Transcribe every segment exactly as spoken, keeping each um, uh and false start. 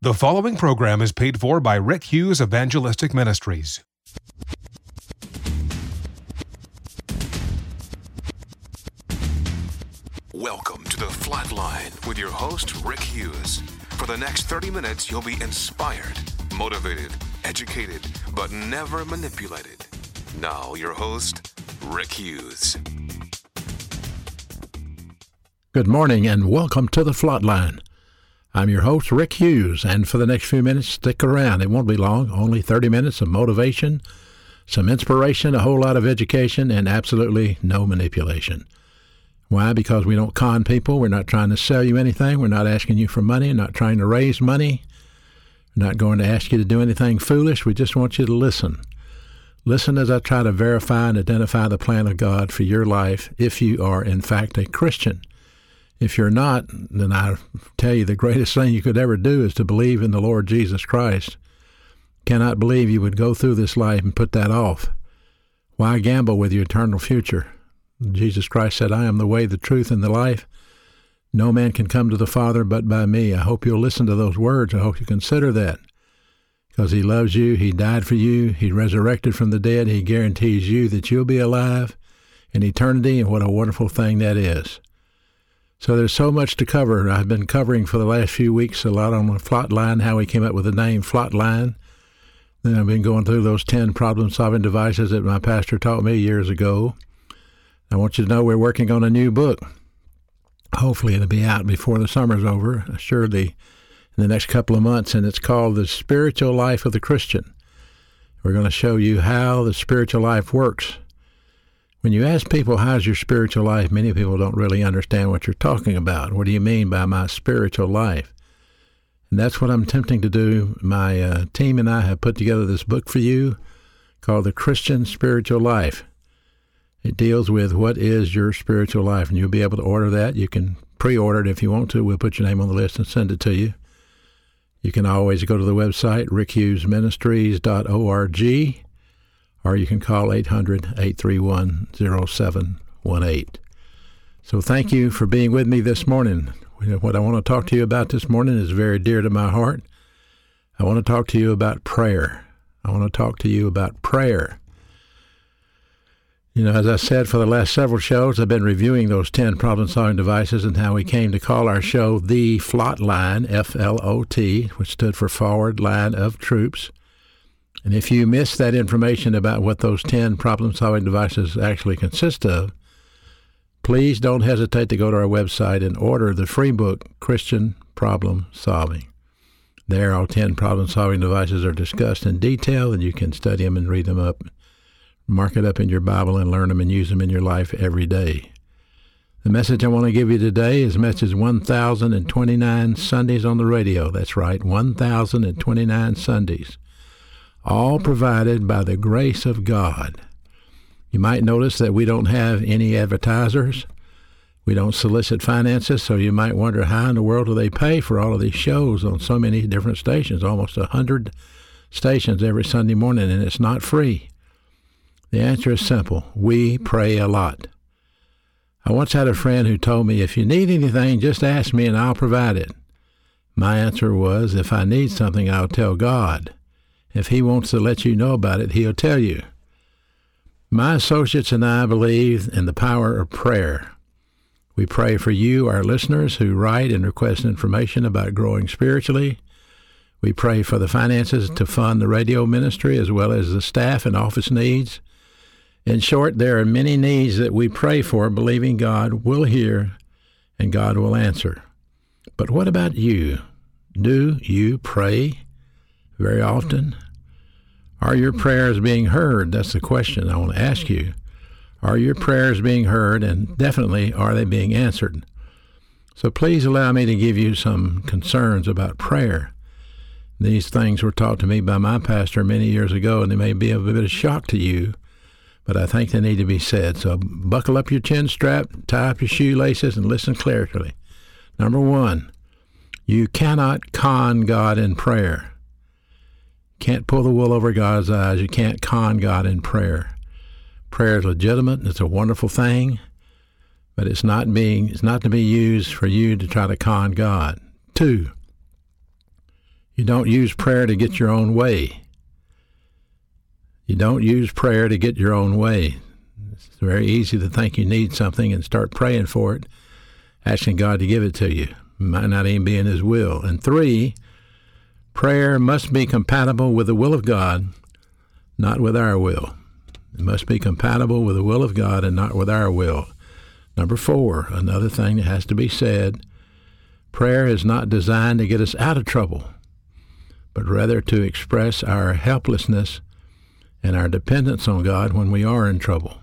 The following program is paid for by Rick Hughes Evangelistic Ministries. Welcome to The Flatline with your host, Rick Hughes. For the next thirty minutes, you'll be inspired, motivated, educated, but never manipulated. Now, your host, Rick Hughes. Good morning and welcome to The Flatline. I'm your host, Rick Hughes, and for the next few minutes, stick around. It won't be long, only thirty minutes of motivation, some inspiration, a whole lot of education, and absolutely no manipulation. Why? Because we don't con people. We're not trying to sell you anything. We're not asking you for money, not trying to raise money. We're not going to ask you to do anything foolish. We just want you to listen. Listen as I try to verify and identify the plan of God for your life if you are, in fact, a Christian. If you're not, then I tell you the greatest thing you could ever do is to believe in the Lord Jesus Christ. Cannot believe you would go through this life and put that off. Why gamble with your eternal future? Jesus Christ said, I am the way, the truth, and the life. No man can come to the Father but by me. I hope you'll listen to those words. I hope you consider that. Because he loves you, he died for you, he resurrected from the dead, he guarantees you that you'll be alive in eternity, and what a wonderful thing that is. So there's so much to cover. I've been covering for the last few weeks a lot on the Flatline, how we came up with the name Flatline. Then I've been going through those ten problem-solving devices that my pastor taught me years ago. I want you to know we're working on a new book. Hopefully it'll be out before the summer's over, surely in the next couple of months, and it's called The Spiritual Life of the Christian. We're going to show you how the spiritual life works. When you ask people, how's your spiritual life, many people don't really understand what you're talking about. What do you mean by my spiritual life? And that's what I'm attempting to do. My uh, team and I have put together this book for you called The Christian Spiritual Life. It deals with what is your spiritual life, and you'll be able to order that. You can pre-order it if you want to. We'll put your name on the list and send it to you. You can always go to the website, rick hughes ministries dot org, or you can call eight hundred, eight three one, zero seven one eight. So thank you for being with me this morning. What I want to talk to you about this morning is very dear to my heart. I want to talk to you about prayer. I want to talk to you about prayer. You know, as I said, for the last several shows, I've been reviewing those ten problem-solving devices and how we came to call our show The Flatline, F L O T, which stood for Forward Line of Troops. And if you missed that information about what those ten problem-solving devices actually consist of, please don't hesitate to go to our website and order the free book, Christian Problem Solving. There, all ten problem-solving devices are discussed in detail, and you can study them and read them up, mark it up in your Bible, and learn them and use them in your life every day. The message I want to give you today is message one thousand twenty-nine Sundays on the radio. That's right, one thousand twenty-nine Sundays. All provided by the grace of God. You might notice that we don't have any advertisers. We don't solicit finances, so you might wonder how in the world do they pay for all of these shows on so many different stations, almost a hundred stations every Sunday morning, and it's not free. The answer is simple. We pray a lot. I once had a friend who told me, if you need anything, just ask me and I'll provide it. My answer was, if I need something, I'll tell God. If he wants to let you know about it, he'll tell you. My associates and I believe in the power of prayer. We pray for you, our listeners, who write and request information about growing spiritually. We pray for the finances to fund the radio ministry as well as the staff and office needs. In short, there are many needs that we pray for, believing God will hear and God will answer. But what about you? Do you pray very often? Are your prayers being heard? That's the question I want to ask you. Are your prayers being heard, and definitely are they being answered? So please allow me to give you some concerns about prayer. These things were taught to me by my pastor many years ago, and they may be of a bit of shock to you, but I think they need to be said. So buckle up your chin strap, tie up your shoelaces, and listen clearly. Number one, you cannot con God in prayer. Can't pull the wool over God's eyes. You can't con God in prayer. Prayer is legitimate. It's a wonderful thing, but it's not being it's not to be used for you to try to con God. Two, you You don't use prayer to get your own way. You don't use prayer to get your own way. It's very easy to think you need something and start praying for it, asking God to give it to you. It might not even be in His will. And three, prayer must be compatible with the will of God, not with our will. It must be compatible with the will of God and not with our will. Number four, another thing that has to be said, prayer is not designed to get us out of trouble, but rather to express our helplessness and our dependence on God when we are in trouble.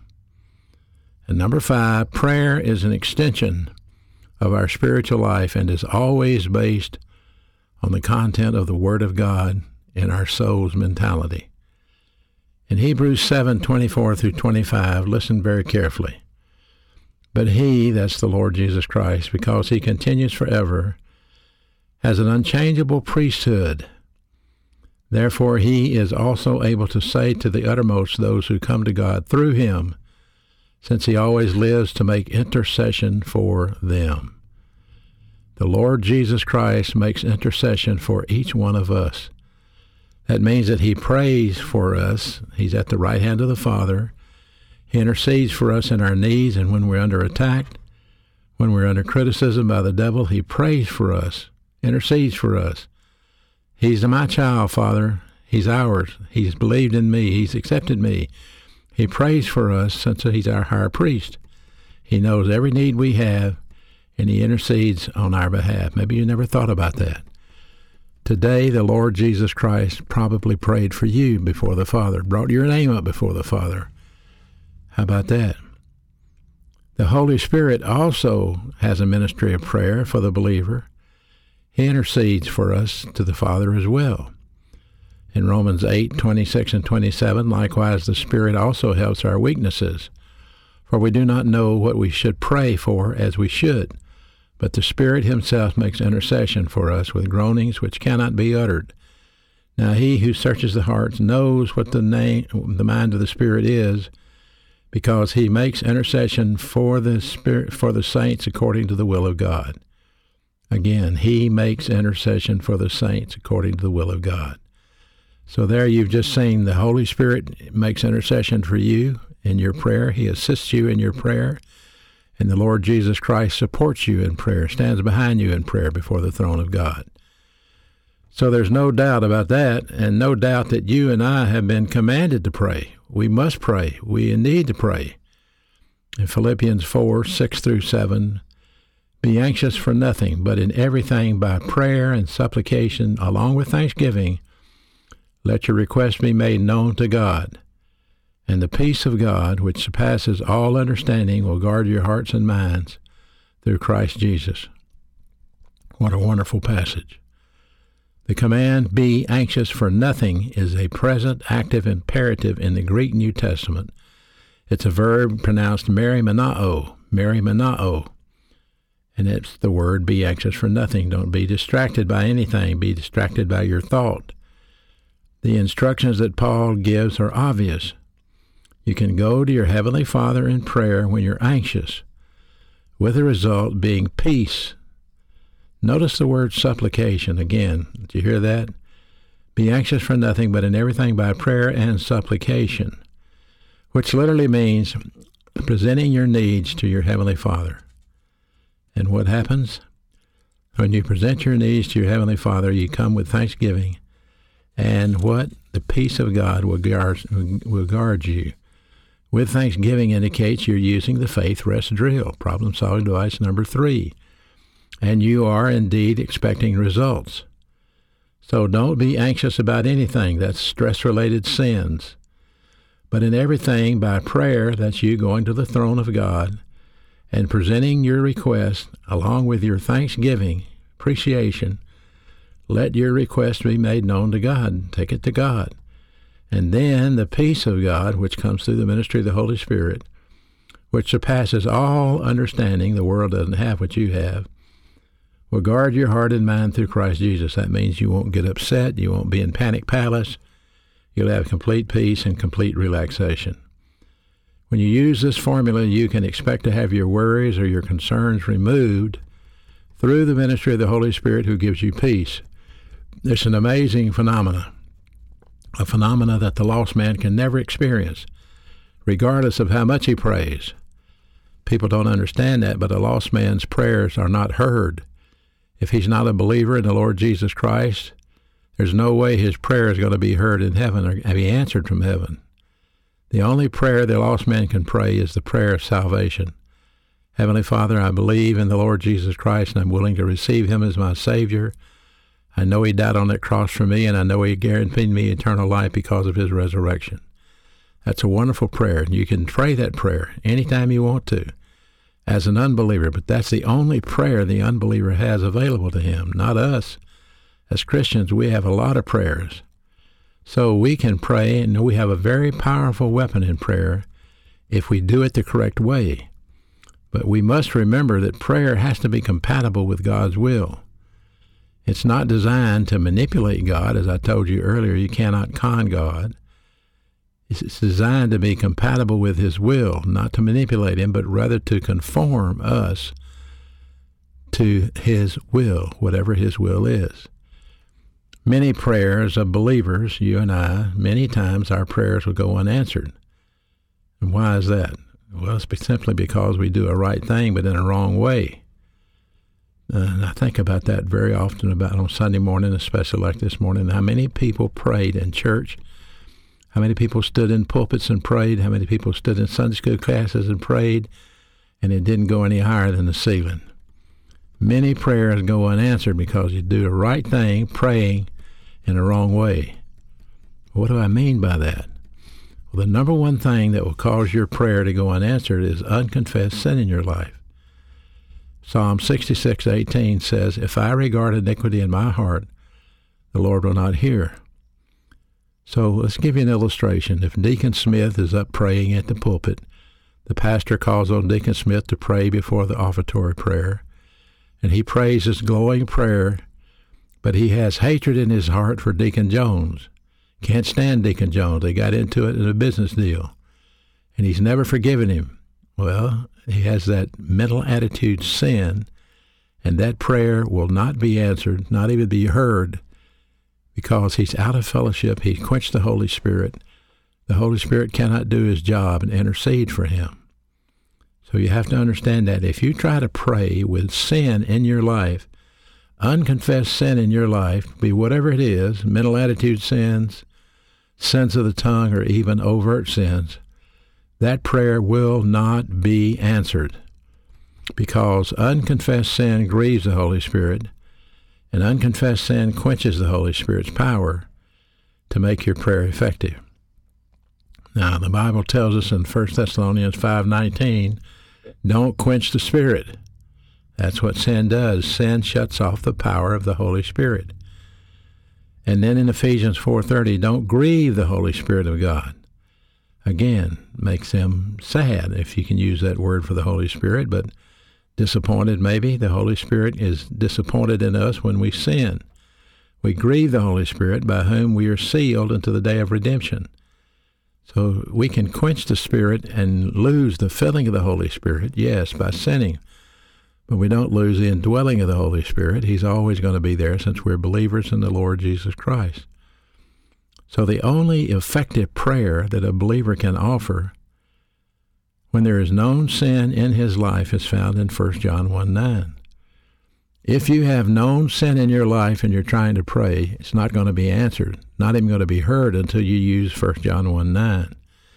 And number five, prayer is an extension of our spiritual life and is always based on the content of the Word of God in our soul's mentality. In Hebrews seven, twenty-four through twenty-five, listen very carefully. But He, that's the Lord Jesus Christ, because He continues forever, has an unchangeable priesthood. Therefore He is also able to say to the uttermost those who come to God through Him, since He always lives to make intercession for them. The Lord Jesus Christ makes intercession for each one of us. That means that He prays for us. He's at the right hand of the Father. He intercedes for us in our needs, and when we're under attack, when we're under criticism by the devil, He prays for us, intercedes for us. He's my child, Father. He's ours. He's believed in me. He's accepted me. He prays for us since He's our high priest. He knows every need we have, and He intercedes on our behalf. Maybe you never thought about that. Today, the Lord Jesus Christ probably prayed for you before the Father, brought your name up before the Father. How about that? The Holy Spirit also has a ministry of prayer for the believer. He intercedes for us to the Father as well. In Romans eight, twenty-six and twenty-seven, likewise the Spirit also helps our weaknesses, for we do not know what we should pray for as we should. But the Spirit Himself makes intercession for us with groanings which cannot be uttered. Now He who searches the hearts knows what the name, the mind of the Spirit is, because He makes intercession for the Spirit, for the saints according to the will of God. Again, He makes intercession for the saints according to the will of God. So there you've just seen the Holy Spirit makes intercession for you in your prayer. He assists you in your prayer. And the Lord Jesus Christ supports you in prayer, stands behind you in prayer before the throne of God. So there's no doubt about that, and no doubt that you and I have been commanded to pray. We must pray. We need to pray. In Philippians four, six through seven, be anxious for nothing, but in everything by prayer and supplication, along with thanksgiving, let your requests be made known to God. And the peace of God, which surpasses all understanding, will guard your hearts and minds through Christ Jesus. What a wonderful passage. The command, be anxious for nothing, is a present active imperative in the Greek New Testament. It's a verb pronounced merimenao, merimenao. And it's the word, be anxious for nothing. Don't be distracted by anything. Be distracted by your thought. The instructions that Paul gives are obvious. You can go to your Heavenly Father in prayer when you're anxious, with the result being peace. Notice the word supplication again. Did you hear that? Be anxious for nothing, but in everything by prayer and supplication, which literally means presenting your needs to your Heavenly Father. And what happens? When you present your needs to your Heavenly Father, you come with thanksgiving, and what? The peace of God will guard, will guard you. With thanksgiving indicates you're using the faith rest drill, problem-solving device number three, and you are indeed expecting results. So don't be anxious about anything. That's stress-related sins. But in everything, by prayer, that's you going to the throne of God and presenting your request along with your thanksgiving, appreciation. Let your request be made known to God. Take it to God. And then the peace of God, which comes through the ministry of the Holy Spirit, which surpasses all understanding, the world doesn't have what you have, will guard your heart and mind through Christ Jesus. That means you won't get upset. You won't be in panic palace. You'll have complete peace and complete relaxation. When you use this formula, you can expect to have your worries or your concerns removed through the ministry of the Holy Spirit, who gives you peace. It's an amazing phenomena, a phenomena that the lost man can never experience, regardless of how much he prays. People don't understand that, but a lost man's prayers are not heard. If he's not a believer in the Lord Jesus Christ, there's no way his prayer is going to be heard in heaven or be answered from heaven. The only prayer the lost man can pray is the prayer of salvation. Heavenly Father, I believe in the Lord Jesus Christ, and I'm willing to receive him as my Savior. I know he died on that cross for me, and I know he guaranteed me eternal life because of his resurrection. That's a wonderful prayer, and you can pray that prayer anytime you want to as an unbeliever, but that's the only prayer the unbeliever has available to him, not us. As Christians, we have a lot of prayers. So we can pray, and we have a very powerful weapon in prayer if we do it the correct way. But we must remember that prayer has to be compatible with God's will. It's not designed to manipulate God. As I told you earlier, you cannot con God. It's designed to be compatible with his will, not to manipulate him, but rather to conform us to his will, whatever his will is. Many prayers of believers, you and I, many times our prayers will go unanswered. And why is that? Well, it's simply because we do a right thing, but in a wrong way. Uh, and I think about that very often, about on Sunday morning, especially like this morning, how many people prayed in church, how many people stood in pulpits and prayed, how many people stood in Sunday school classes and prayed, and it didn't go any higher than the ceiling. Many prayers go unanswered because you do the right thing, praying in the wrong way. What do I mean by that? Well, the number one thing that will cause your prayer to go unanswered is unconfessed sin in your life. Psalm sixty-six eighteen says, "If I regard iniquity in my heart, the Lord will not hear." So let's give you an illustration. If Deacon Smith is up praying at the pulpit, the pastor calls on Deacon Smith to pray before the offertory prayer, and he prays his glowing prayer, but he has hatred in his heart for Deacon Jones. Can't stand Deacon Jones. They got into it in a business deal, and he's never forgiven him. Well, he has that mental attitude sin, and that prayer will not be answered, not even be heard, because he's out of fellowship. He quenched the Holy Spirit. The Holy Spirit cannot do his job and intercede for him. So you have to understand that if you try to pray with sin in your life, unconfessed sin in your life, be whatever it is, mental attitude sins, sins of the tongue, or even overt sins, that prayer will not be answered, because unconfessed sin grieves the Holy Spirit, and unconfessed sin quenches the Holy Spirit's power to make your prayer effective. Now, the Bible tells us in First Thessalonians five nineteen, don't quench the Spirit. That's what sin does. Sin shuts off the power of the Holy Spirit. And then in Ephesians four thirty, don't grieve the Holy Spirit of God. Again, makes him sad, if you can use that word for the Holy Spirit, but disappointed maybe. The Holy Spirit is disappointed in us when we sin. We grieve the Holy Spirit, by whom we are sealed unto the day of redemption. So we can quench the Spirit and lose the filling of the Holy Spirit, yes, by sinning. But we don't lose the indwelling of the Holy Spirit. He's always going to be there since we're believers in the Lord Jesus Christ. So the only effective prayer that a believer can offer when there is known sin in his life is found in First John one nine. If you have known sin in your life and you're trying to pray, it's not going to be answered, not even going to be heard until you use First John one nine.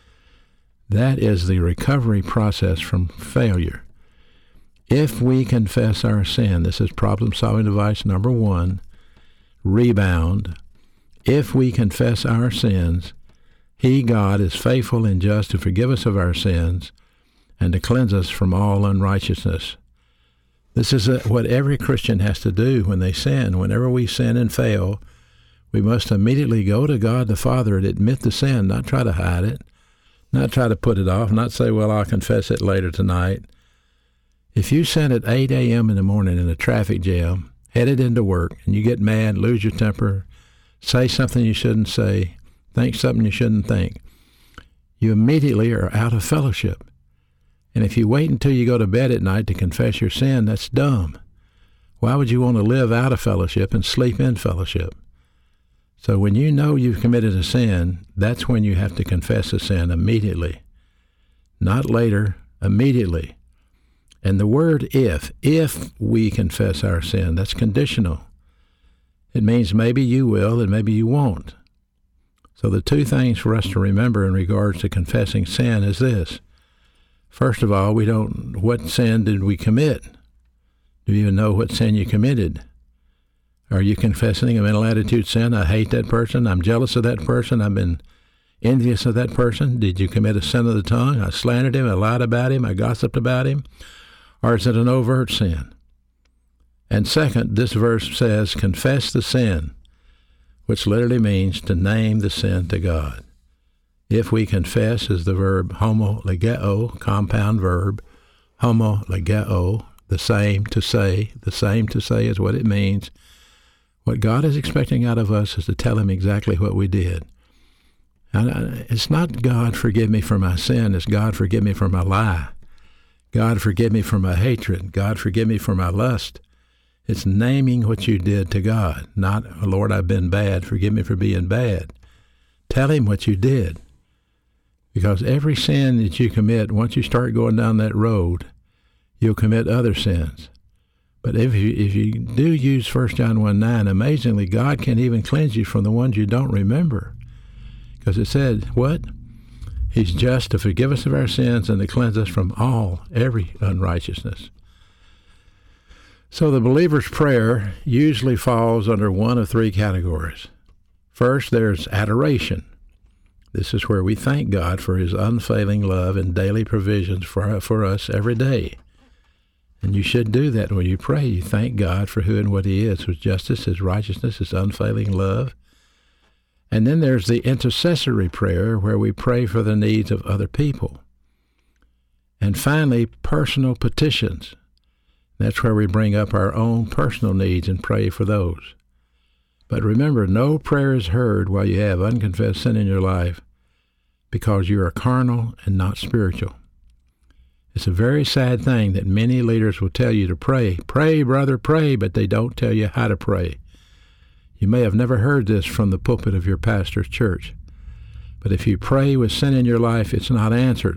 That is the recovery process from failure. If we confess our sin, this is problem-solving device number one, rebound. If we confess our sins, he, God, is faithful and just to forgive us of our sins and to cleanse us from all unrighteousness. This is a, what every Christian has to do when they sin. Whenever we sin and fail, we must immediately go to God the Father and admit the sin, not try to hide it, not try to put it off, not say, well, I'll confess it later tonight. If you sin at eight a.m. in the morning in a traffic jam, headed into work, and you get mad, lose your temper, say something you shouldn't say, think something you shouldn't think, you immediately are out of fellowship. And if you wait until you go to bed at night to confess your sin, that's dumb. Why would you want to live out of fellowship and sleep in fellowship? So when you know you've committed a sin, that's when you have to confess a sin immediately. Not later, immediately. And the word if, if we confess our sin, that's conditional. It means maybe you will and maybe you won't. So the two things for us to remember in regards to confessing sin is this. First of all, we don't, what sin did we commit? Do you even know what sin you committed? Are you confessing a mental attitude sin? I hate that person. I'm jealous of that person. I've been envious of that person. Did you commit a sin of the tongue? I slandered him. I lied about him. I gossiped about him. Or is it an overt sin? And second, this verse says, confess the sin, which literally means to name the sin to God. If we confess is the verb homologeo, compound verb, homologeo, the same to say. The same to say is what it means. What God is expecting out of us is to tell him exactly what we did. And it's not God forgive me for my sin, it's God forgive me for my lie. God forgive me for my hatred. God forgive me for my lust. It's naming what you did to God, not, oh, Lord, I've been bad. Forgive me for being bad. Tell him what you did. Because every sin that you commit, once you start going down that road, you'll commit other sins. But if you if you do use First John one nine, amazingly, God can even cleanse you from the ones you don't remember. Because it said, what? He's just to forgive us of our sins and to cleanse us from all, every unrighteousness. So the believer's prayer usually falls under one of three categories. First, there's adoration. This is where we thank God for his unfailing love and daily provisions for, for us every day. And you should do that when you pray. You thank God for who and what he is, his justice, his righteousness, his unfailing love. And then there's the intercessory prayer where we pray for the needs of other people. And finally, personal petitions. That's where we bring up our own personal needs and pray for those. But remember, no prayer is heard while you have unconfessed sin in your life because you are carnal and not spiritual. It's a very sad thing that many leaders will tell you to pray. Pray, brother, pray, but they don't tell you how to pray. You may have never heard this from the pulpit of your pastor's church. But if you pray with sin in your life, it's not answered.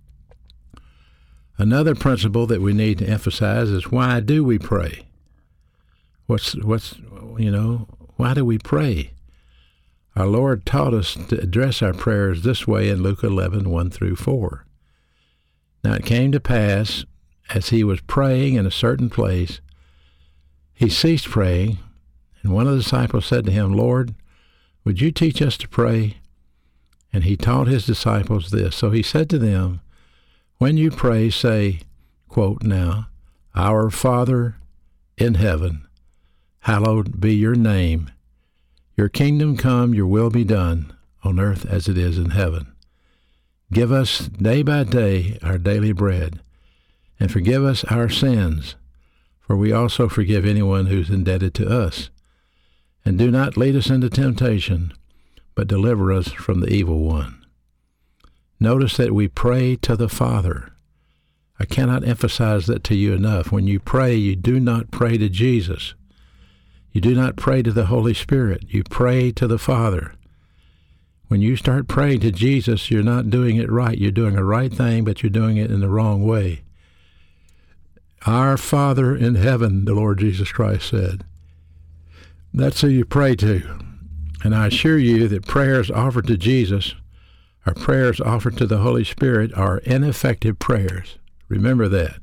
Another principle that we need to emphasize is, why do we pray? What's, what's, you know, why do we pray? Our Lord taught us to address our prayers this way in Luke eleven, one through four. Now it came to pass, as he was praying in a certain place, he ceased praying, and one of the disciples said to him, Lord, would you teach us to pray? And he taught his disciples this. So he said to them, when you pray, say, quote now, Our Father in heaven, hallowed be your name. Your kingdom come, your will be done, on earth as it is in heaven. Give us day by day our daily bread, and forgive us our sins, for we also forgive anyone who's indebted to us. And do not lead us into temptation, but deliver us from the evil one. Notice that we pray to the Father. I cannot emphasize that to you enough. When you pray, you do not pray to Jesus. You do not pray to the Holy Spirit. You pray to the Father. When you start praying to Jesus, you're not doing it right. You're doing a right thing, but you're doing it in the wrong way. Our Father in heaven, the Lord Jesus Christ said. That's who you pray to. And I assure you that prayers offered to Jesus or prayers offered to the Holy Spirit are ineffective prayers. Remember that.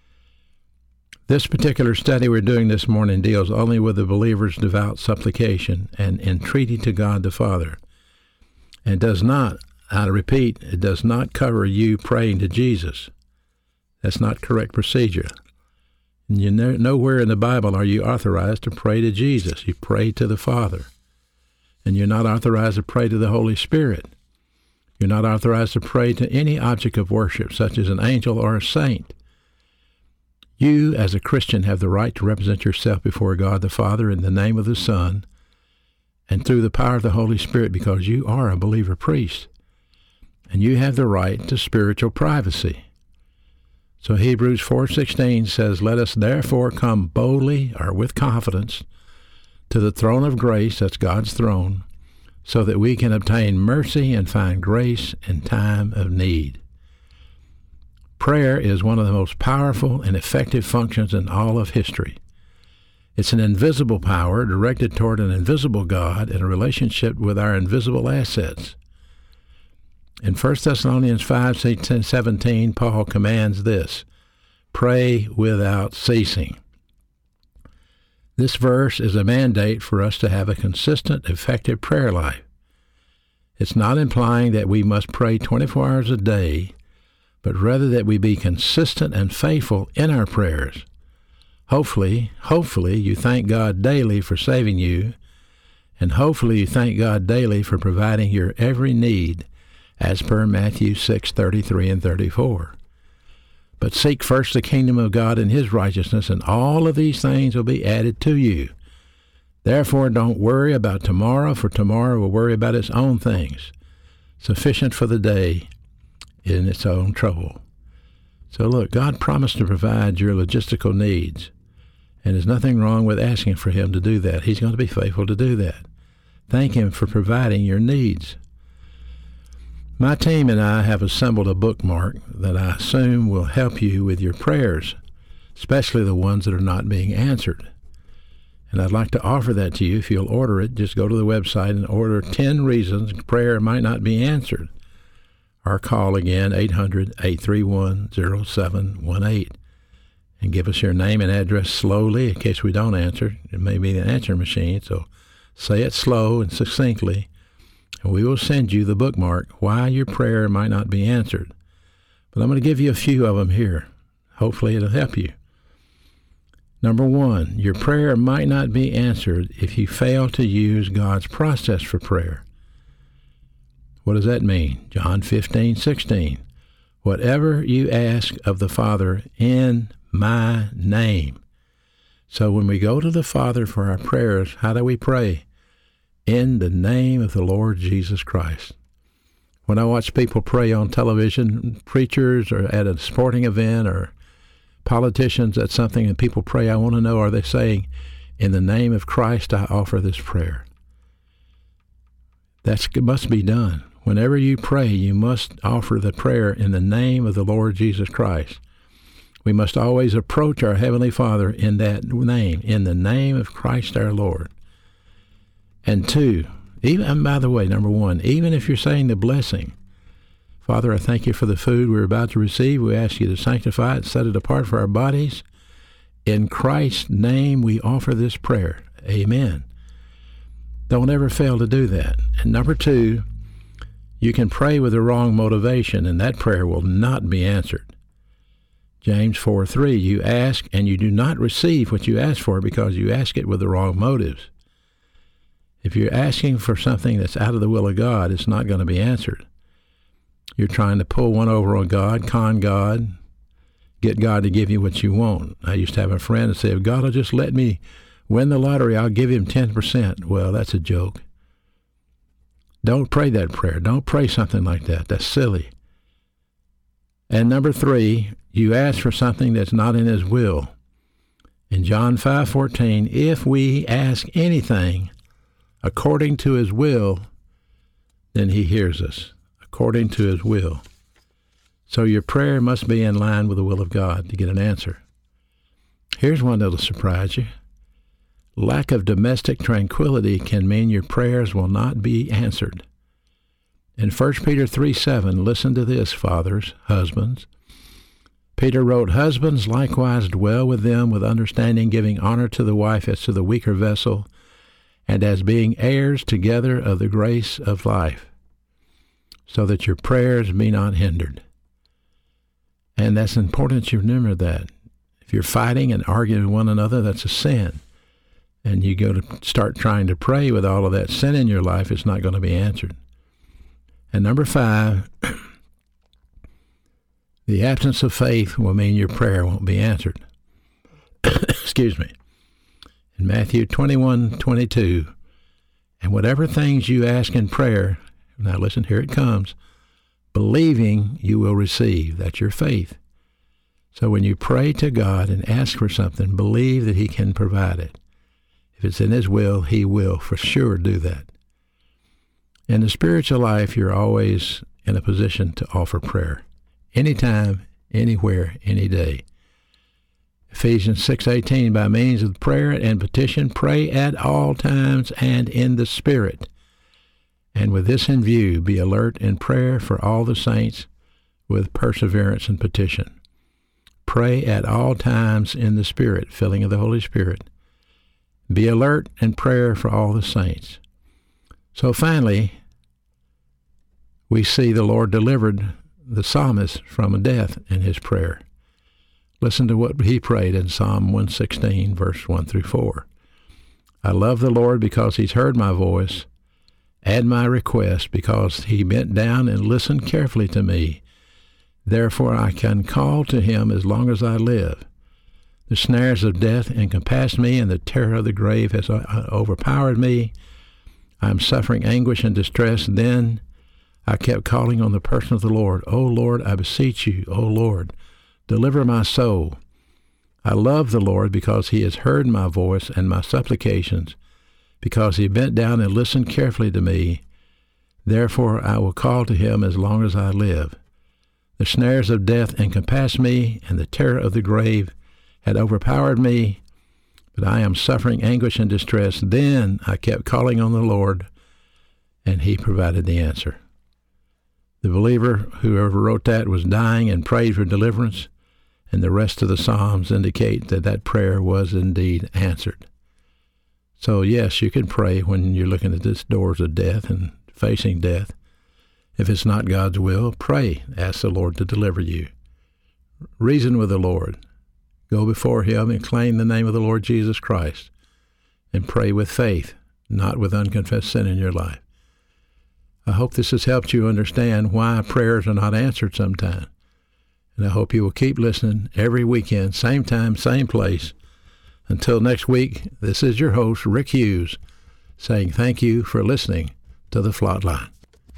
This particular study we're doing this morning deals only with the believer's devout supplication and entreaty to God the Father. And does not, I repeat, it does not cover you praying to Jesus. That's not correct procedure. And you know, nowhere in the Bible are you authorized to pray to Jesus. You pray to the Father. And you're not authorized to pray to the Holy Spirit. You're not authorized to pray to any object of worship, such as an angel or a saint. You, as a Christian, have the right to represent yourself before God the Father in the name of the Son and through the power of the Holy Spirit, because you are a believer priest. And you have the right to spiritual privacy. So Hebrews four sixteen says, let us therefore come boldly or with confidence to the throne of grace, that's God's throne, so that we can obtain mercy and find grace in time of need. Prayer is one of the most powerful and effective functions in all of history. It's an invisible power directed toward an invisible God in a relationship with our invisible assets. In First Thessalonians five seventeen, Paul commands this: pray without ceasing. This verse is a mandate for us to have a consistent, effective prayer life. It's not implying that we must pray twenty-four hours a day, but rather that we be consistent and faithful in our prayers. Hopefully, hopefully you thank God daily for saving you, and hopefully you thank God daily for providing your every need, as per Matthew six thirty-three and thirty-four. But seek first the kingdom of God and his righteousness, and all of these things will be added to you. Therefore, don't worry about tomorrow, for tomorrow will worry about its own things. Sufficient for the day in its own trouble. So look, God promised to provide your logistical needs, and there's nothing wrong with asking for him to do that. He's going to be faithful to do that. Thank him for providing your needs. My team and I have assembled a bookmark that I assume will help you with your prayers, especially the ones that are not being answered. And I'd like to offer that to you. If you'll order it, just go to the website and order ten reasons prayer might not be answered. Or call again, eight hundred, eight three one, oh seven one eight. And give us your name and address slowly in case we don't answer. It may be an answering machine, so say it slow and succinctly. And we will send you the bookmark, Why Your Prayer Might Not Be Answered. But I'm going to give you a few of them here. Hopefully it'll help you. Number one, your prayer might not be answered if you fail to use God's process for prayer. What does that mean? John fifteen sixteen. Whatever you ask of the Father in my name. So when we go to the Father for our prayers, how do we pray? In the name of the Lord Jesus Christ. When I watch people pray on television, preachers or at a sporting event or politicians at something, and people pray, I want to know, are they saying, in the name of Christ, I offer this prayer? That's, it must be done. Whenever you pray, you must offer the prayer in the name of the Lord Jesus Christ. We must always approach our Heavenly Father in that name, in the name of Christ our Lord. And two, even, and by the way, number one, even if you're saying the blessing, Father, I thank you for the food we're about to receive. We ask you to sanctify it, set it apart for our bodies. In Christ's name, we offer this prayer. Amen. Don't ever fail to do that. And number two, you can pray with the wrong motivation, and that prayer will not be answered. James four three, you ask and you do not receive what you ask for because you ask it with the wrong motives. If you're asking for something that's out of the will of God, it's not going to be answered. You're trying to pull one over on God, con God, get God to give you what you want. I used to have a friend that said, if God will just let me win the lottery, I'll give him ten percent. Well, that's a joke. Don't pray that prayer. Don't pray something like that. That's silly. And number three, you ask for something that's not in his will. In John five fourteen, if we ask anything according to his will, then he hears us, according to his will. So your prayer must be in line with the will of God to get an answer. Here's one that'll surprise you. Lack of domestic tranquility can mean your prayers will not be answered. In First Peter three seven, listen to this, fathers, husbands. Peter wrote, husbands likewise dwell with them with understanding, giving honor to the wife as to the weaker vessel, and as being heirs together of the grace of life, so that your prayers be not hindered. And that's important you remember that. If you're fighting and arguing with one another, that's a sin. And you go to start trying to pray with all of that sin in your life, it's not going to be answered. And number five, the absence of faith will mean your prayer won't be answered. Excuse me. In Matthew twenty-one twenty-two, and whatever things you ask in prayer, now listen, here it comes, believing you will receive. That's your faith. So when you pray to God and ask for something, believe that he can provide it. If it's in his will, he will for sure do that. In the spiritual life, you're always in a position to offer prayer. Anytime, anywhere, any day. Ephesians six eighteen, by means of prayer and petition, pray at all times and in the Spirit. And with this in view, be alert in prayer for all the saints with perseverance and petition. Pray at all times in the Spirit, filling of the Holy Spirit. Be alert in prayer for all the saints. So finally, we see the Lord delivered the psalmist from death in his prayer. Listen to what he prayed in Psalm one sixteen, verse one through four. I love the Lord because he's heard my voice and my request, because he bent down and listened carefully to me. Therefore I can call to him as long as I live. The snares of death encompassed me, and the terror of the grave has overpowered me. I am suffering anguish and distress. Then I kept calling on the person of the Lord. O Lord, I beseech you, O Lord, deliver my soul. I love the Lord because he has heard my voice and my supplications, because he bent down and listened carefully to me. Therefore I will call to him as long as I live. The snares of death encompassed me, and the terror of the grave had overpowered me, but I am suffering anguish and distress. Then I kept calling on the Lord, and he provided the answer. The believer, whoever wrote that, was dying and prayed for deliverance, and the rest of the Psalms indicate that that prayer was indeed answered. So yes, you can pray when you're looking at these doors of death and facing death. If it's not God's will, pray. Ask the Lord to deliver you. Reason with the Lord. Go before him and claim the name of the Lord Jesus Christ, and pray with faith, not with unconfessed sin in your life. I hope this has helped you understand why prayers are not answered sometimes. And I hope you will keep listening every weekend, same time, same place. Until next week, this is your host, Rick Hughes, saying thank you for listening to The Flatline.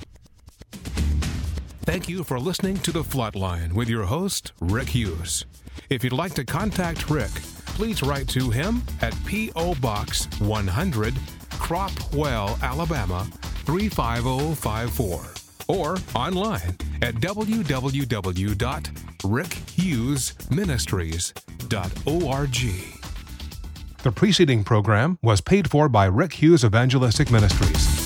Thank you for listening to The Flatline with your host, Rick Hughes. If you'd like to contact Rick, please write to him at P O. Box one hundred, Cropwell, Alabama, three five zero five four, or online at w w w dot rick hughes ministries dot org. The preceding program was paid for by Rick Hughes Evangelistic Ministries.